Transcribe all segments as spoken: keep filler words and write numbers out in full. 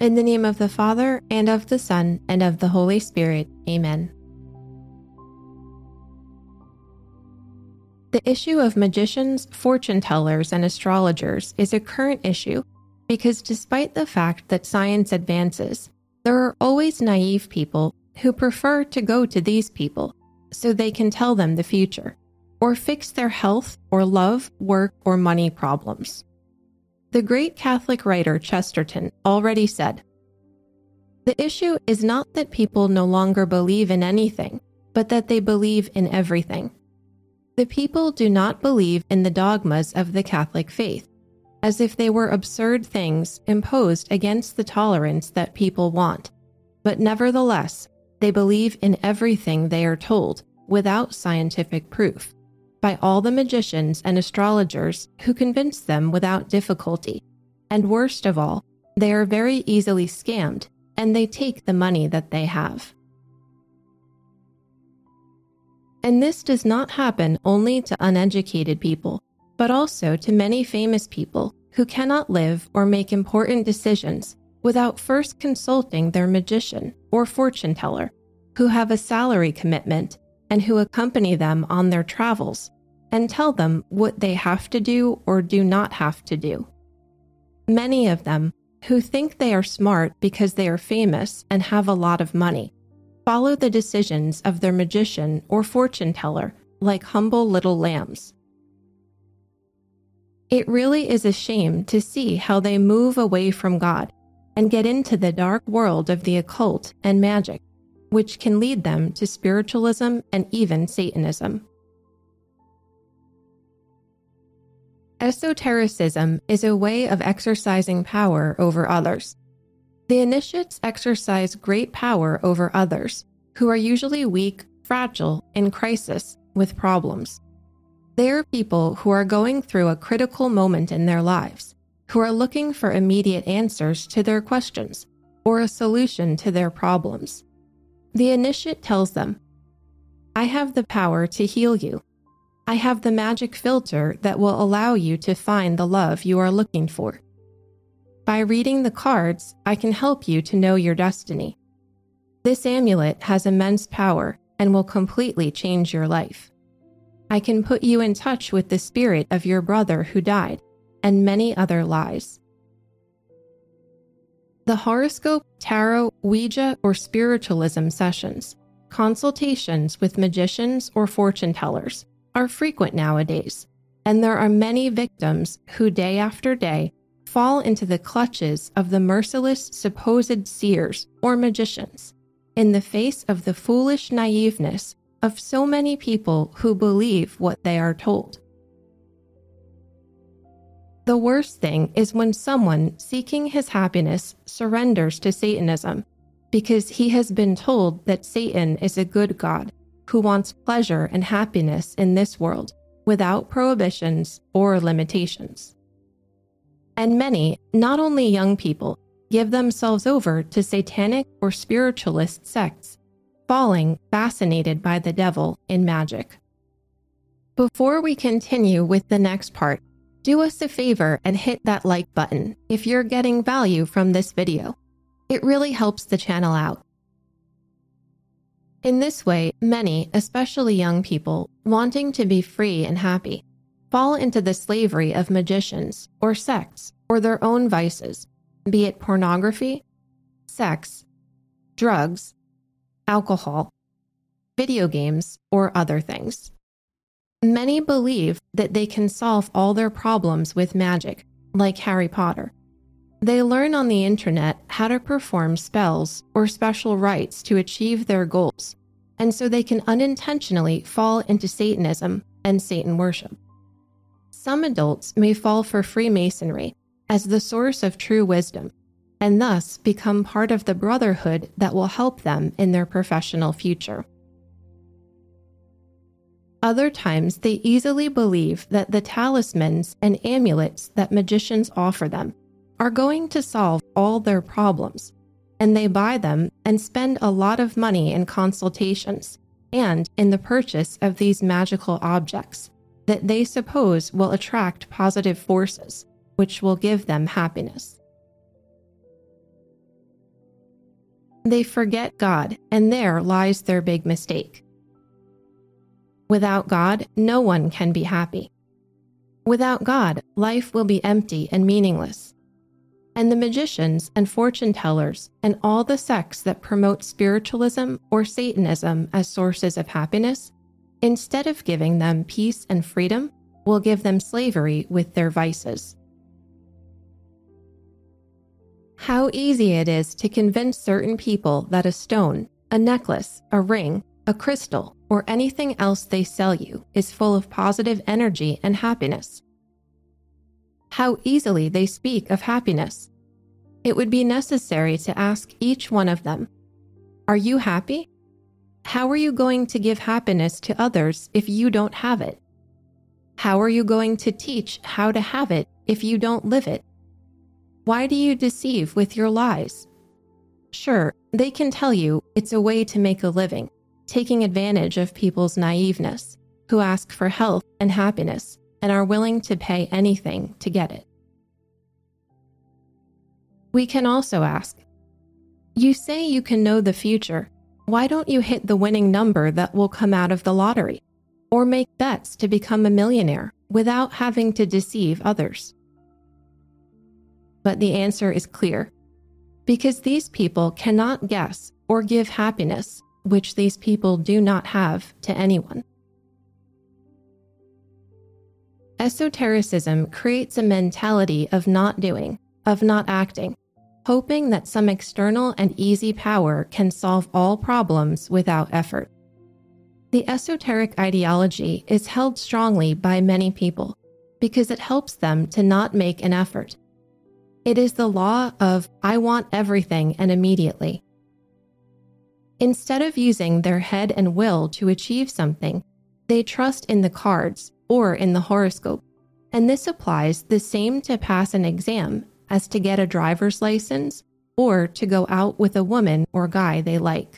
In the name of the Father, and of the Son, and of the Holy Spirit. Amen. The issue of magicians, fortune tellers, and astrologers is a current issue because despite the fact that science advances, there are always naive people who prefer to go to these people so they can tell them the future, or fix their health or love, work, or money problems. The great Catholic writer Chesterton already said, "The issue is not that people no longer believe in anything, but that they believe in everything. The people do not believe in the dogmas of the Catholic faith, as if they were absurd things imposed against the tolerance that people want, but nevertheless, they believe in everything they are told, without scientific proof, by all the magicians and astrologers who convince them without difficulty, and worst of all, they are very easily scammed, and they take the money that they have." And this does not happen only to uneducated people, but also to many famous people who cannot live or make important decisions without first consulting their magician or fortune teller, who have a salary commitment and who accompany them on their travels and tell them what they have to do or do not have to do. Many of them, who think they are smart because they are famous and have a lot of money, follow the decisions of their magician or fortune teller like humble little lambs. It really is a shame to see how they move away from God and get into the dark world of the occult and magic, which can lead them to spiritualism and even Satanism. Esotericism is a way of exercising power over others. The initiates exercise great power over others, who are usually weak, fragile, in crisis, with problems. They are people who are going through a critical moment in their lives, who are looking for immediate answers to their questions or a solution to their problems. The initiate tells them, "I have the power to heal you. I have the magic filter that will allow you to find the love you are looking for. By reading the cards, I can help you to know your destiny. This amulet has immense power and will completely change your life. I can put you in touch with the spirit of your brother who died, and many other lies." The horoscope, tarot, Ouija, or spiritualism sessions, consultations with magicians or fortune tellers, are frequent nowadays, and there are many victims who day after day fall into the clutches of the merciless supposed seers or magicians, in the face of the foolish naiveness of so many people who believe what they are told. The worst thing is when someone seeking his happiness surrenders to Satanism because he has been told that Satan is a good God who wants pleasure and happiness in this world without prohibitions or limitations. And many, not only young people, give themselves over to satanic or spiritualist sects, falling fascinated by the devil in magic. Before we continue with the next part, do us a favor and hit that like button if you're getting value from this video. It really helps the channel out. In this way, many, especially young people, wanting to be free and happy, fall into the slavery of magicians or sects or their own vices, be it pornography, sex, drugs, alcohol, video games, or other things. Many believe that they can solve all their problems with magic, like Harry Potter. They learn on the internet how to perform spells or special rites to achieve their goals, and so they can unintentionally fall into Satanism and Satan worship. Some adults may fall for Freemasonry as the source of true wisdom, and thus become part of the brotherhood that will help them in their professional future. Other times, they easily believe that the talismans and amulets that magicians offer them are going to solve all their problems, and they buy them and spend a lot of money in consultations and in the purchase of these magical objects that they suppose will attract positive forces, which will give them happiness. They forget God, and there lies their big mistake. Without God, no one can be happy. Without God, life will be empty and meaningless. And the magicians and fortune tellers and all the sects that promote spiritualism or Satanism as sources of happiness, instead of giving them peace and freedom, will give them slavery with their vices. How easy it is to convince certain people that a stone, a necklace, a ring, a crystal, or anything else they sell you is full of positive energy and happiness. How easily they speak of happiness. It would be necessary to ask each one of them, "Are you happy? How are you going to give happiness to others if you don't have it? How are you going to teach how to have it if you don't live it? Why do you deceive with your lies?" Sure, they can tell you it's a way to make a living, taking advantage of people's naiveness, who ask for health and happiness and are willing to pay anything to get it. We can also ask, "You say you can know the future. Why don't you hit the winning number that will come out of the lottery, or make bets to become a millionaire without having to deceive others?" But the answer is clear, because these people cannot guess or give happiness, which these people do not have, to anyone. Esotericism creates a mentality of not doing, of not acting, hoping that some external and easy power can solve all problems without effort. The esoteric ideology is held strongly by many people because it helps them to not make an effort. It is the law of "I want everything and immediately." Instead of using their head and will to achieve something, they trust in the cards or in the horoscope, and this applies the same to pass an exam as to get a driver's license or to go out with a woman or guy they like.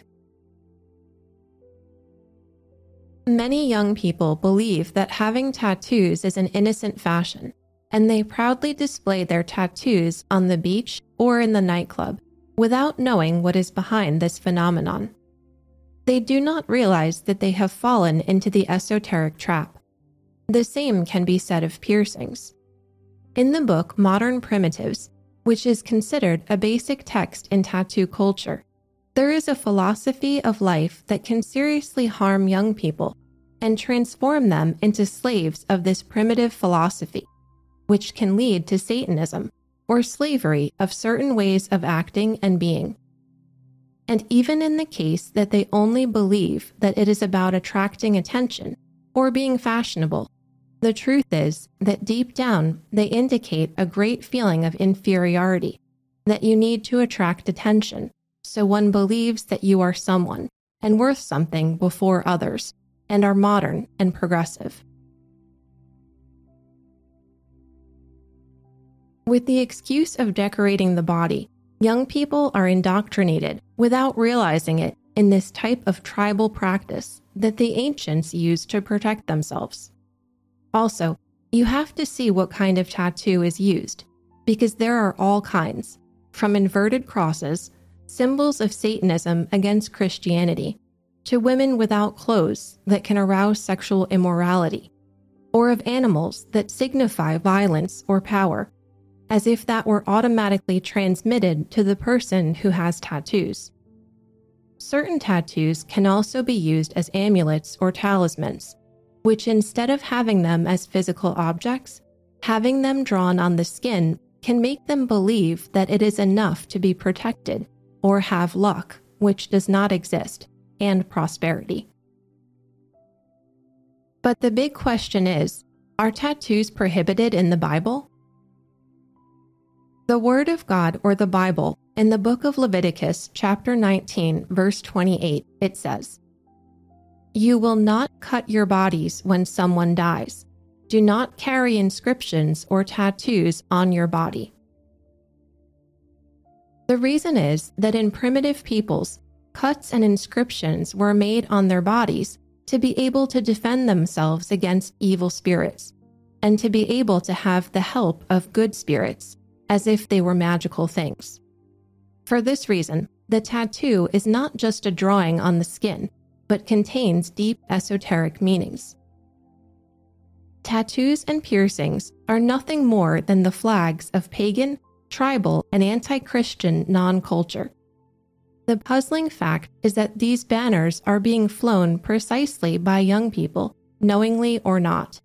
Many young people believe that having tattoos is an innocent fashion, and they proudly display their tattoos on the beach or in the nightclub without knowing what is behind this phenomenon. They do not realize that they have fallen into the esoteric trap. The same can be said of piercings. In the book Modern Primitives, which is considered a basic text in tattoo culture, there is a philosophy of life that can seriously harm young people and transform them into slaves of this primitive philosophy, which can lead to Satanism or slavery of certain ways of acting and being. And even in the case that they only believe that it is about attracting attention or being fashionable, the truth is that deep down they indicate a great feeling of inferiority, that you need to attract attention, so one believes that you are someone and worth something before others, and are modern and progressive. With the excuse of decorating the body, young people are indoctrinated without realizing it in this type of tribal practice that the ancients used to protect themselves. Also, you have to see what kind of tattoo is used, because there are all kinds, from inverted crosses, symbols of Satanism against Christianity, to women without clothes that can arouse sexual immorality, or of animals that signify violence or power, as if that were automatically transmitted to the person who has tattoos. Certain tattoos can also be used as amulets or talismans, which instead of having them as physical objects, having them drawn on the skin can make them believe that it is enough to be protected or have luck, which does not exist, and prosperity. But the big question is, are tattoos prohibited in the Bible? The Word of God, or the Bible, in the book of Leviticus, chapter nineteen, verse twenty-eight, it says, "You will not cut your bodies when someone dies. Do not carry inscriptions or tattoos on your body." The reason is that in primitive peoples, cuts and inscriptions were made on their bodies to be able to defend themselves against evil spirits, and to be able to have the help of good spirits, as if they were magical things. For this reason, the tattoo is not just a drawing on the skin, but contains deep esoteric meanings. Tattoos and piercings are nothing more than the flags of pagan, tribal, and anti-Christian non-culture. The puzzling fact is that these banners are being flown precisely by young people, knowingly or not.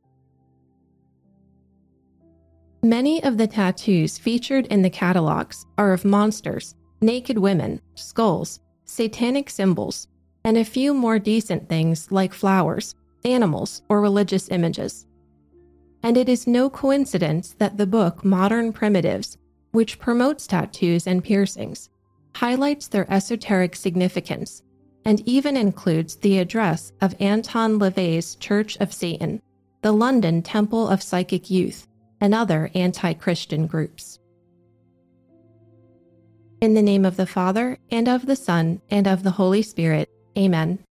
Many of the tattoos featured in the catalogs are of monsters, naked women, skulls, satanic symbols, and a few more decent things like flowers, animals, or religious images. And it is no coincidence that the book Modern Primitives, which promotes tattoos and piercings, highlights their esoteric significance and even includes the address of Anton LaVey's Church of Satan, the London Temple of Psychic Youth, and other anti-Christian groups. In the name of the Father, and of the Son, and of the Holy Spirit, Amen.